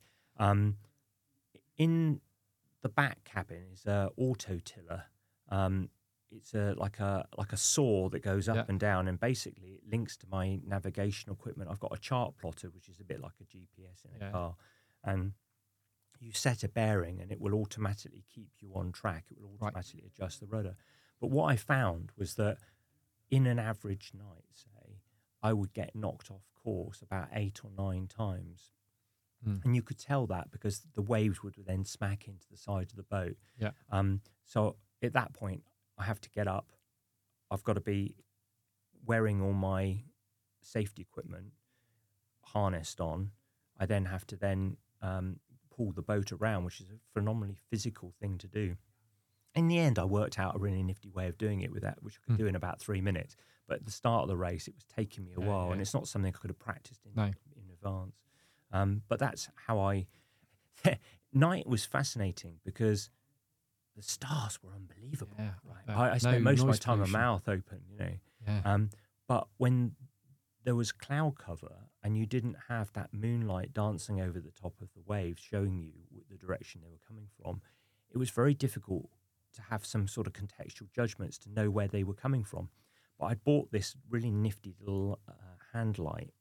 In the back cabin is an auto tiller. It's like a saw that goes up and down, and basically it links to my navigational equipment. I've got a chart plotter, which is a bit like a GPS in a car, and you set a bearing and it will automatically keep you on track. It will automatically adjust the rudder. But what I found was that in an average night, say, I would get knocked off course about 8 or 9 times. And you could tell that because the waves would then smack into the side of the boat. Yeah. So at that point, I have to get up. I've got to be wearing all my safety equipment, harnessed on. I then have to pull the boat around, which is a phenomenally physical thing to do. In the end, I worked out a really nifty way of doing it with that, which I could do in about 3 minutes. But at the start of the race, it was taking me a while, and it's not something I could have practiced in advance. But that's how night was fascinating because the stars were unbelievable. Yeah, right? I spent most of my time with my mouth open, but when there was cloud cover and you didn't have that moonlight dancing over the top of the waves showing you the direction they were coming from, it was very difficult to have some sort of contextual judgments to know where they were coming from. But I bought this really nifty little hand light.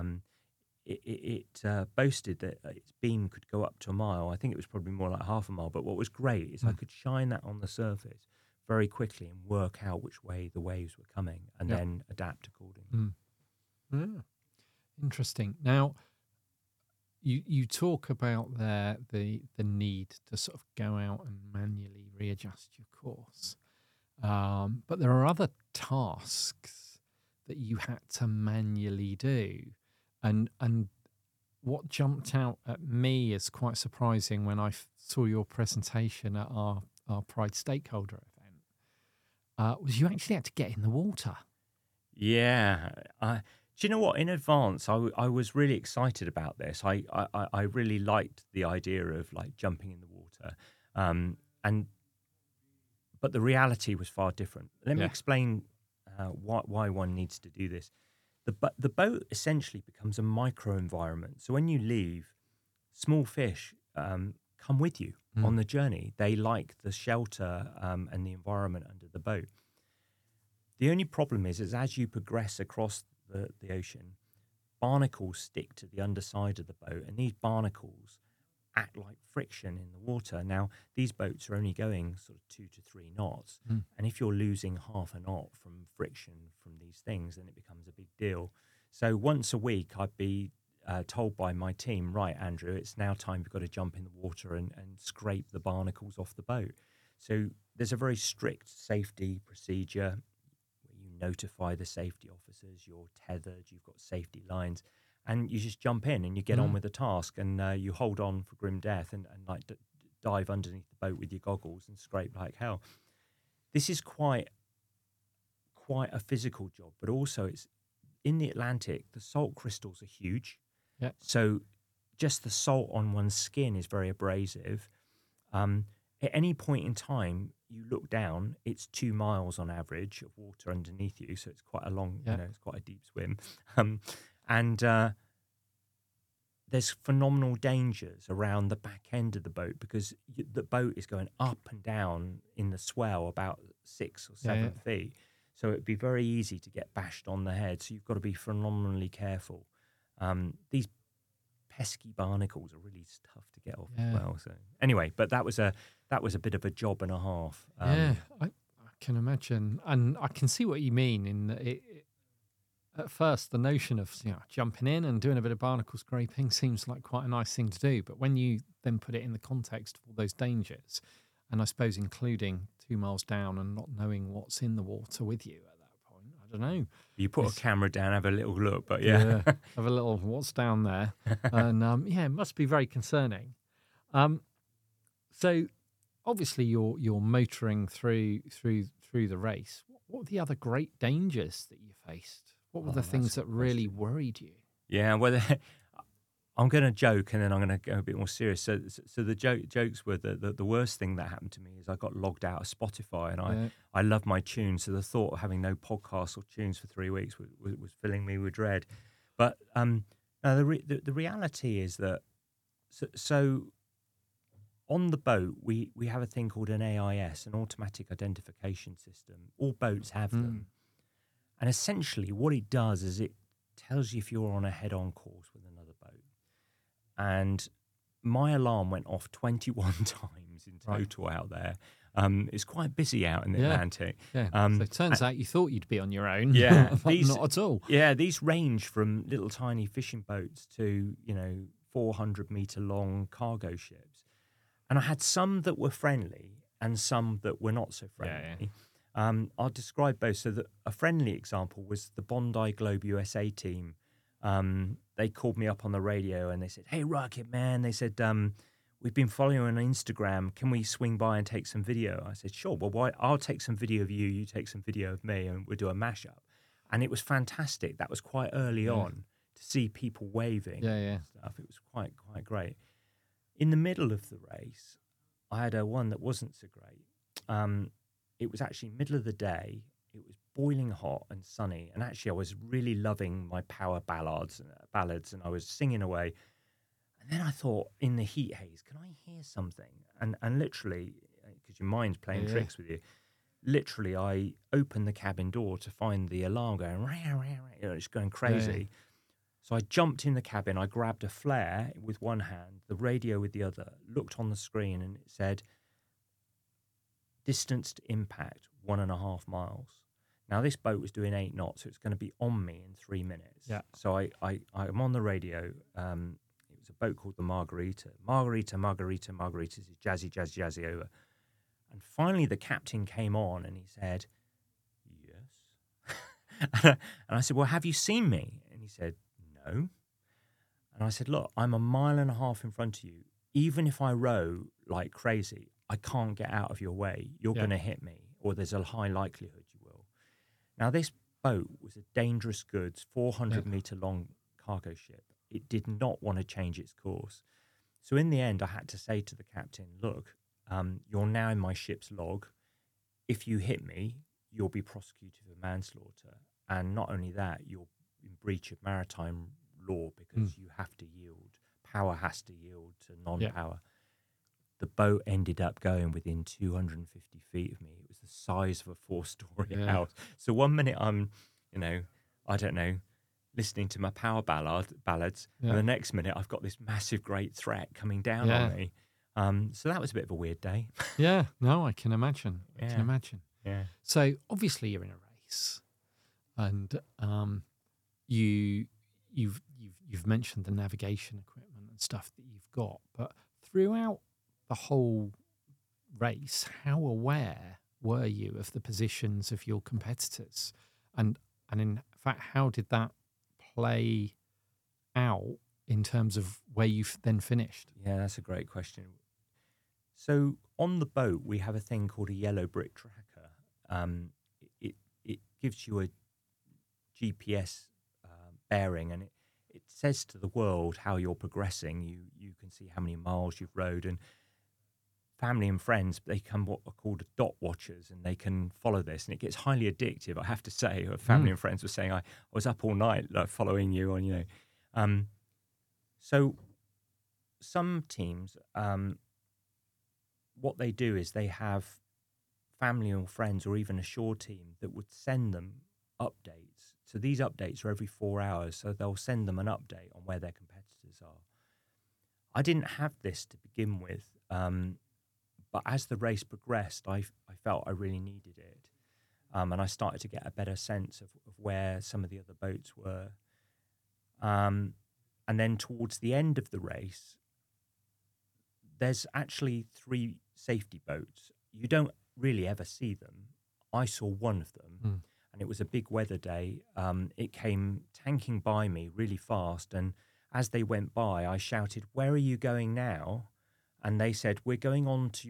It boasted that its beam could go up to a mile. I think it was probably more like half a mile. But what was great is I could shine that on the surface very quickly and work out which way the waves were coming and then adapt accordingly. Yeah. Interesting. Now, you talk about the need to sort of go out and manually readjust your course. But there are other tasks that you had to manually do. And what jumped out at me as quite surprising when I saw your presentation at our Pride Stakeholder event was you actually had to get in the water. Yeah. Do you know what? In advance, I was really excited about this. I really liked the idea of like jumping in the water. but the reality was far different. Let me Yeah. explain why one needs to do this. The boat essentially becomes a micro environment. So when you leave, small fish come with you on the journey. They like the shelter and the environment under the boat. The only problem is as you progress across the ocean, barnacles stick to the underside of the boat, and these barnacles act like friction in the water. Now, these boats are only going sort of 2 to 3 knots, and if you're losing half a knot from friction from these things, then it becomes a big deal. So once a week, I'd be told by my team, right, Andrew, it's now time you've got to jump in the water and scrape the barnacles off the boat. So there's a very strict safety procedure. You notify the safety officers, you're tethered, you've got safety lines, and you just jump in and you get on with the task, and you hold on for grim death and like dive underneath the boat with your goggles and scrape like hell. This is quite a physical job, but also it's in the Atlantic. The salt crystals are huge, so just the salt on one's skin is very abrasive. At any point in time, you look down, it's 2 miles on average of water underneath you. So it's quite a long, it's quite a deep swim. And there's phenomenal dangers around the back end of the boat because the boat is going up and down in the swell about 6 or 7 feet. So it'd be very easy to get bashed on the head. So you've got to be phenomenally careful. These pesky barnacles are really tough to get off as well. So anyway, but that was a bit of a job and a half. I can imagine, and I can see what you mean. At first, the notion of jumping in and doing a bit of barnacle scraping seems like quite a nice thing to do. But when you then put it in the context of all those dangers, and I suppose including 2 miles down and not knowing what's in the water with you at that point, I don't know. You put a camera down, have a little look, but have a little what's down there, and it must be very concerning. So obviously you're motoring through the race. What were the other great dangers that you faced? What were the things that really worried you? Yeah, well, I'm going to joke and then I'm going to go a bit more serious. So the jokes were the worst thing that happened to me is I got logged out of Spotify, and I love my tunes. So the thought of having no podcasts or tunes for 3 weeks was filling me with dread. But no, the reality is that so on the boat we have a thing called an AIS, an automatic identification system. All boats have them. And essentially what it does is it tells you if you're on a head-on course with another boat. And my alarm went off 21 times in total out there. It's quite busy out in the Atlantic. Yeah. So it turns out you thought you'd be on your own. Yeah. Not at all. Yeah, these range from little tiny fishing boats to, 400-meter long cargo ships. And I had some that were friendly and some that were not so friendly. I'll describe both. So a friendly example was the Bondi Globe USA team. They called me up on the radio and they said, "Hey, Rocket Man," they said, "we've been following you on Instagram. Can we swing by and take some video?" I said, "Sure. Well, why? I'll take some video of you. You take some video of me, and we'll do a mashup." And it was fantastic. That was quite early on to see people waving and stuff. It was quite great. In the middle of the race, I had one that wasn't so great. It was actually middle of the day. It was boiling hot and sunny, and actually I was really loving my power ballads, and I was singing away. And then I thought, in the heat haze, can I hear something? And literally, because your mind's playing tricks with you, literally I opened the cabin door to find the alarm going, rah, rah, rah, it's going crazy. So I jumped in the cabin, I grabbed a flare with one hand, the radio with the other, looked on the screen, and it said, distance to impact 1.5 miles. Now, this boat was doing 8 knots, so it's going to be on me in 3 minutes. Yeah. So I'm on the radio. It was a boat called the Margarita. Margarita is jazzy, jazzy, jazzy over. And finally, the captain came on and he said, "Yes." And I said, "Well, have you seen me?" And he said, "No." And I said, "Look, I'm 1.5 miles in front of you. Even if I row like crazy, I can't get out of your way. You're going to hit me, or there's a high likelihood you will." Now, this boat was a dangerous goods, 400-meter long cargo ship. It did not want to change its course. So in the end, I had to say to the captain, "Look, you're now in my ship's log. if you hit me, you'll be prosecuted for manslaughter. And not only that, you're in breach of maritime law because you have to yield. Power has to yield to non-power. The boat ended up going within 250 feet of me. It was the size of a 4-story house. So one minute I'm, I don't know, listening to my power ballads, and the next minute I've got this massive, great threat coming down on me. So that was a bit of a weird day. Yeah, no, I can imagine. I can imagine. Yeah. So obviously you're in a race, and you've mentioned the navigation equipment and stuff that you've got, but throughout the whole race, how aware were you of the positions of your competitors, and in fact, how did that play out in terms of where you've then finished? Yeah, that's a great question. So on the boat, we have a thing called a yellow brick tracker. It gives you a GPS bearing, and it says to the world how you're progressing. You can see how many miles you've rode, and family and friends, they come what are called dot watchers, and they can follow this, and it gets highly addictive. I have to say, family and friends were saying I was up all night following you on, So some teams, what they do is they have family or friends or even a shore team that would send them updates. So these updates are every 4 hours, so they'll send them an update on where their competitors are. I didn't have this to begin with, but as the race progressed, I felt I really needed it. And I started to get a better sense of where some of the other boats were. And then towards the end of the race, there's actually 3 safety boats. You don't really ever see them. I saw one of them, and it was a big weather day. It came tanking by me really fast, and as they went by, I shouted, "Where are you going now?" And they said, "We're going on to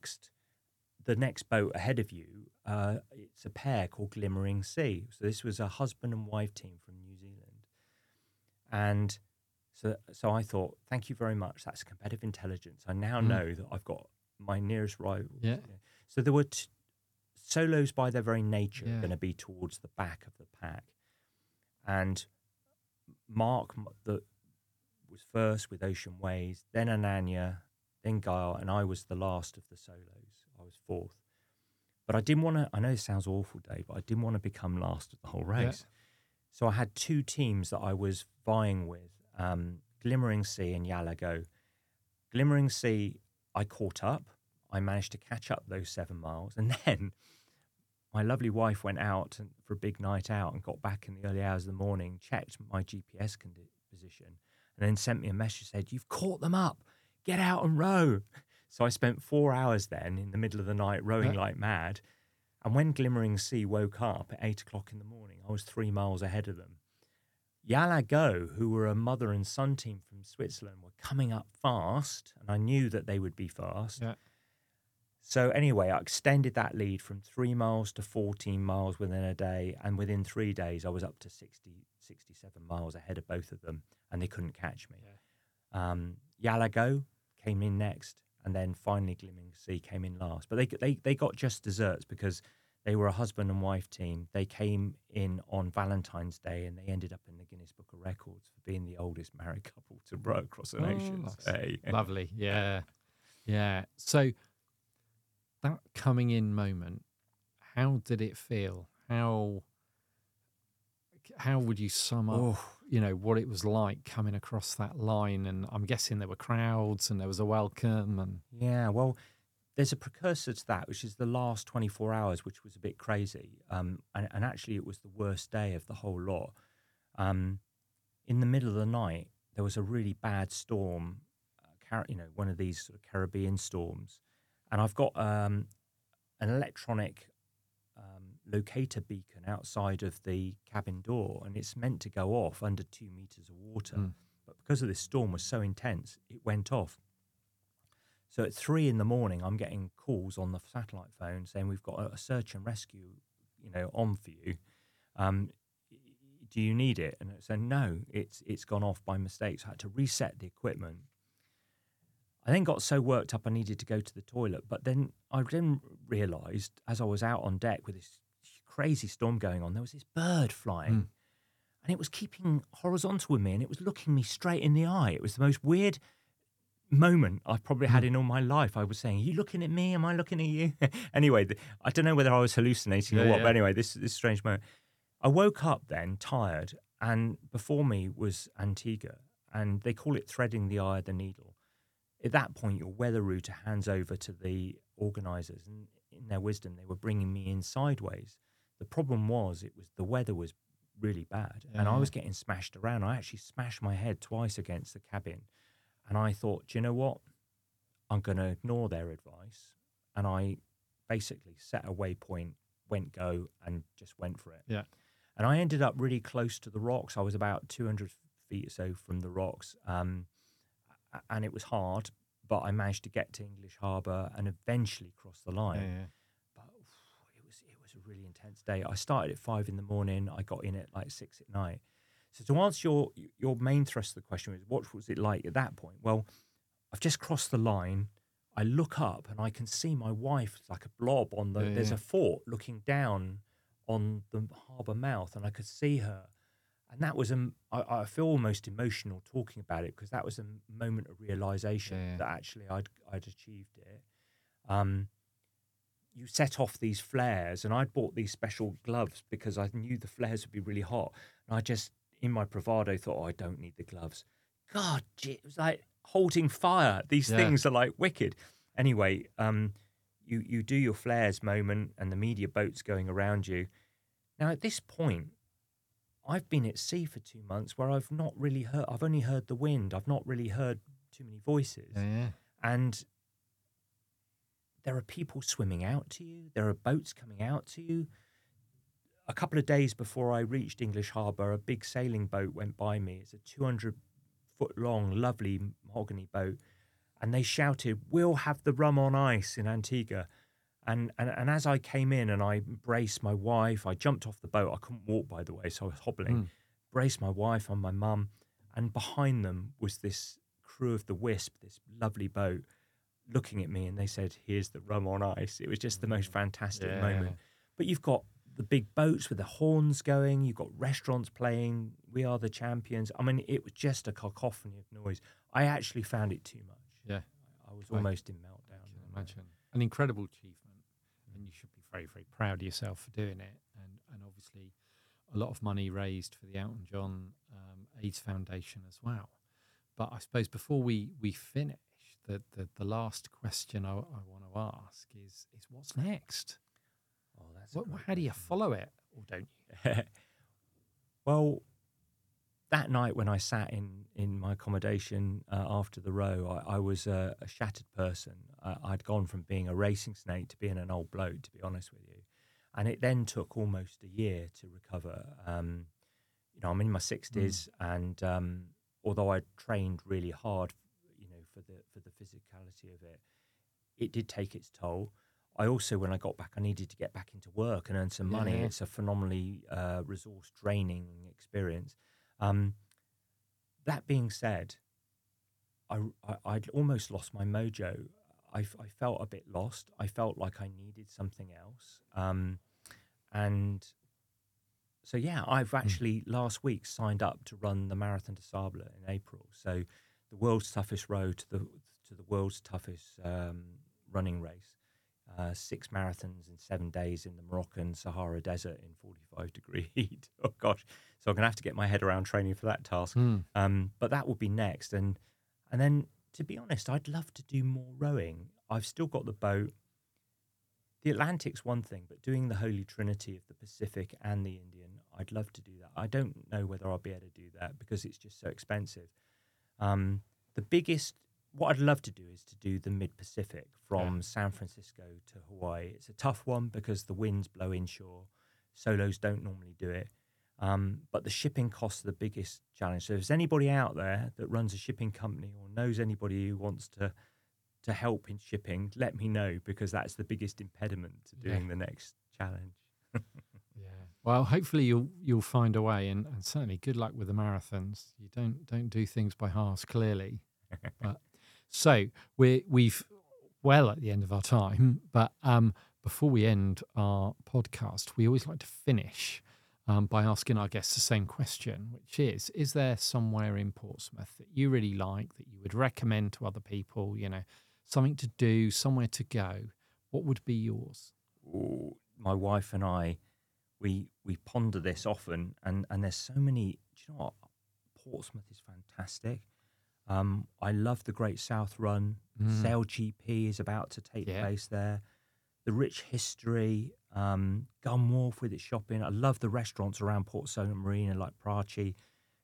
the next boat ahead of you. It's a pair called Glimmering Sea." So this was a husband and wife team from New Zealand. And so I thought, thank you very much. That's competitive intelligence. I now know that I've got my nearest rivals. Yeah. So there were solos by their very nature going to be towards the back of the pack. And Mark was first with Ocean Ways, then Ananya, then Guile, and I was the last of the solos. I was 4th. But I didn't want to, I know this sounds awful, Dave, but I didn't want to become last of the whole race. Yeah. So I had 2 teams that I was vying with, Glimmering Sea and Yalago. Glimmering Sea, I caught up. I managed to catch up those 7 miles. And then my lovely wife went out for a big night out and got back in the early hours of the morning, checked my GPS position, and then sent me a message, said, "You've caught them up. Get out and row." So I spent 4 hours then in the middle of the night rowing like mad. And when Glimmering Sea woke up at 8 o'clock in the morning, I was 3 miles ahead of them. Yalago, who were a mother and son team from Switzerland, were coming up fast, and I knew that they would be fast. Yeah. So anyway, I extended that lead from 3 miles to 14 miles within a day, and within 3 days, I was up to 67 miles ahead of both of them, and they couldn't catch me. Yeah. Yalago came in next, and then finally Glimmering Sea came in last. But they got just desserts because they were a husband and wife team. They came in on Valentine's Day, and they ended up in the Guinness Book of Records for being the oldest married couple to row across an ocean. Lovely, yeah. So that coming in moment, how did it feel? How would you sum up, what it was like coming across that line? And I'm guessing there were crowds and there was a welcome. And yeah, well, there's a precursor to that, which is the last 24 hours, which was a bit crazy. And actually, it was the worst day of the whole lot. In the middle of the night, there was a really bad storm, one of these sort of Caribbean storms. And I've got an electronic locator beacon outside of the cabin door, and it's meant to go off under 2 meters of water. But because of this storm was so intense, it went off. So at 3 in the morning, I'm getting calls on the satellite phone saying we've got a search and rescue, on for you. Do you need it? And I said, no, it's gone off by mistake. So I had to reset the equipment. I then got so worked up I needed to go to the toilet. But then I then realised, as I was out on deck with this crazy storm going on, there was this bird flying. And it was keeping horizontal with me, and it was looking me straight in the eye. It was the most weird moment I've probably had in all my life. I was saying, "Are you looking at me? Am I looking at you?" Anyway, I don't know whether I was hallucinating or what, but anyway, this strange moment. I woke up then, tired, and before me was Antigua, and they call it threading the eye of the needle. At that point, your weather router hands over to the organisers, and in their wisdom, they were bringing me in sideways. The problem was, the weather was really bad, and I was getting smashed around. I actually smashed my head twice against the cabin, and I thought, do you know what? I'm going to ignore their advice, and I basically set a waypoint, went go, and just went for it. Yeah. And I ended up really close to the rocks. I was about 200 feet or so from the rocks, and it was hard, but I managed to get to English Harbour and eventually cross the line. But it was a really intense day. I started at 5 a.m. I got in at like 6 at night. So to answer your main thrust of the question, what was it like at that point? Well, I've just crossed the line. I look up and I can see my wife like a blob on the. There's a fort looking down on the harbour mouth, and I could see her. And that was I feel almost emotional talking about it, because that was a moment of realisation that actually I'd achieved it. You set off these flares, and I'd bought these special gloves because I knew the flares would be really hot. And I just, in my bravado, thought, I don't need the gloves. God, it was like holding fire. These things are like wicked. Anyway, you do your flares moment, and the media boat's going around you. Now, at this point, I've been at sea for 2 months where I've not really heard, I've only heard the wind. I've not really heard too many voices. And there are people swimming out to you. There are boats coming out to you. A couple of days before I reached English Harbour, a big sailing boat went by me. It's a 200-foot-long, lovely mahogany boat. And they shouted, "We'll have the rum on ice in Antigua." And as I came in and I embraced my wife, I jumped off the boat. I couldn't walk, by the way, so I was hobbling. Embraced my wife and my mum. And behind them was this crew of the Wisp, this lovely boat, looking at me, and they said, "Here's the rum on ice." It was just the most fantastic moment. But you've got the big boats with the horns going. You've got restaurants playing, "We Are the Champions." I mean, it was just a cacophony of noise. I actually found it too much. Yeah. I was almost in meltdown. I can imagine. An incredible achievement. And you should be very, very proud of yourself for doing it. And obviously a lot of money raised for the Elton John AIDS Foundation as well. But I suppose before we finish, the last question I want to ask is what's next? Oh, that's how do you follow it, or don't you? Well, that night when I sat in my accommodation after the row, I was a shattered person. I'd gone from being a racing snake to being an old bloke, to be honest with you. And it then took almost a year to recover. I'm in my 60s, and although I trained really hard, for the physicality of it, it did take its toll. I also, when I got back, I needed to get back into work and earn some money. It's a phenomenally resource draining experience. That being said, I'd almost lost my mojo. I felt a bit lost. I felt like I needed something else. And so, I've actually last week signed up to run the Marathon des Sables in April. So the world's toughest road to the world's toughest running race. 6 marathons in 7 days in the Moroccan Sahara Desert in 45-degree heat. Oh gosh! So I'm gonna have to get my head around training for that task. But that will be next, and then, to be honest, I'd love to do more rowing. I've still got the boat. The Atlantic's one thing, but doing the Holy Trinity of the Pacific and the Indian, I'd love to do that. I don't know whether I'll be able to do that because it's just so expensive. What I'd love to do is to do the Mid-Pacific from San Francisco to Hawaii. It's a tough one because the winds blow inshore. Solos don't normally do it. But the shipping costs are the biggest challenge. So if there's anybody out there that runs a shipping company or knows anybody who wants to help in shipping, let me know, because that's the biggest impediment to doing the next challenge. Well, hopefully you'll find a way, and certainly good luck with the marathons. You don't do things by halves, clearly. But So we've well at the end of our time, but before we end our podcast, we always like to finish by asking our guests the same question, which is there somewhere in Portsmouth that you really like, that you would recommend to other people, something to do, somewhere to go? What would be yours? Ooh, my wife and I, we ponder this often, and there's so many. Do you know what? Portsmouth is fantastic. I love the Great South Run. Sail GP is about to take place there. The rich history, Gunwharf with its shopping. I love the restaurants around Port Solent Marina like Prachi,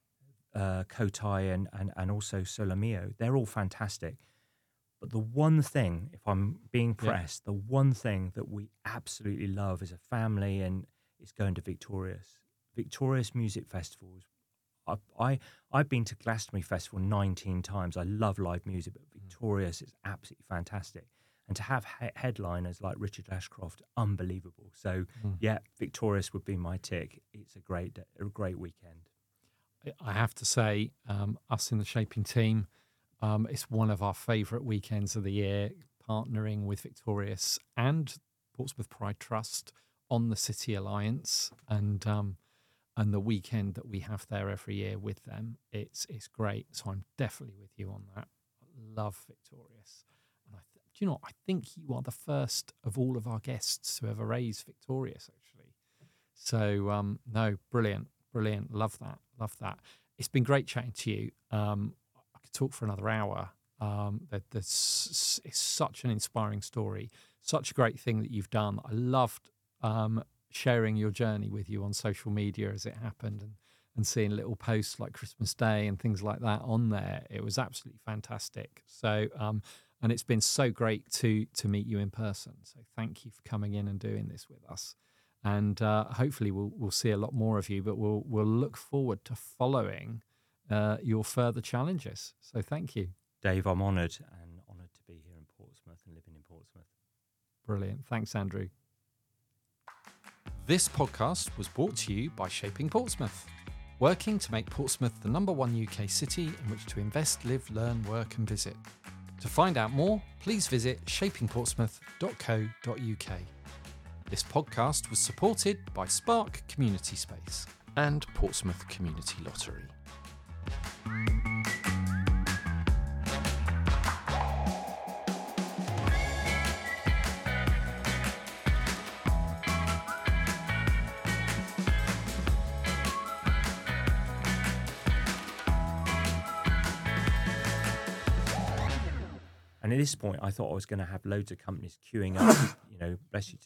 Kotai, and also Solomeo. They're all fantastic. But the one thing, if I'm being pressed, the one thing that we absolutely love as a family and is going to Victorious. Victorious Music Festivals. I've been to Glastonbury Festival 19 times. I love live music, but Victorious is absolutely fantastic. And to have headliners like Richard Ashcroft, unbelievable. So, Victorious would be my tick. It's a great weekend. I have to say, us in the Shaping team, it's one of our favourite weekends of the year, partnering with Victorious and Portsmouth Pride Trust on the City Alliance, and the weekend that we have there every year with them. It's great. So I'm definitely with you on that. I love Victorious. And do you know what? I think you are the first of all of our guests to ever raise Victorious, actually. So, no, brilliant. Love that. It's been great chatting to you. I could talk for another hour. It's such an inspiring story, such a great thing that you've done. I loved sharing your journey with you on social media as it happened, and seeing little posts like Christmas Day and things like that on there. It was absolutely fantastic. So, and it's been so great to meet you in person. So thank you for coming in and doing this with us. And hopefully we'll see a lot more of you, but we'll look forward to following your further challenges. So thank you. Dave, I'm honoured to be here in Portsmouth and living in Portsmouth. Brilliant. Thanks, Andrew. This podcast was brought to you by Shaping Portsmouth, working to make Portsmouth the #1 UK city in which to invest, live, learn, work and visit. To find out more, please visit shapingportsmouth.co.uk. This podcast was supported by Spark Community Space and Portsmouth Community Lottery. And at this point, I thought I was going to have loads of companies queuing up, bless you, to